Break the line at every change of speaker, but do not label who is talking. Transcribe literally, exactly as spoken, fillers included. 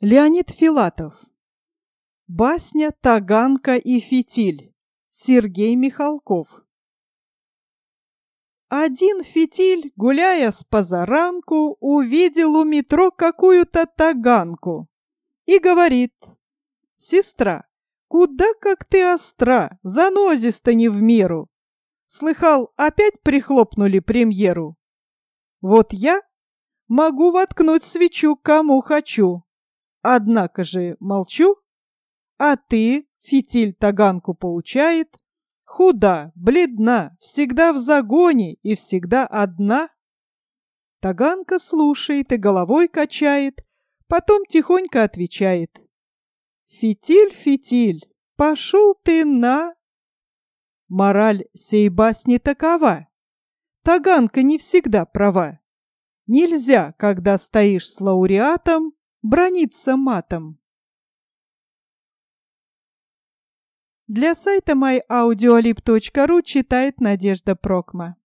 Леонид Филатов. Басня «Таганка и фитиль». Сергей Михалков. Один фитиль, гуляя с позаранку, увидел у метро какую-то таганку и говорит: «Сестра, куда как ты остра, занозиста не в меру. Слыхал, опять прихлопнули премьеру? Вот я могу воткнуть свечу кому хочу. Однако же молчу, а ты, фитиль таганку поучает, худа, бледна, всегда в загоне и всегда одна». Таганка слушает и головой качает, потом тихонько отвечает: «Фитиль, фитиль, пошел ты на...» Мораль сей басни такова: таганка не всегда права. Нельзя, когда стоишь с лауреатом, браниться матом. Для сайта май аудиолиб точка ру читает Надежда Прокма.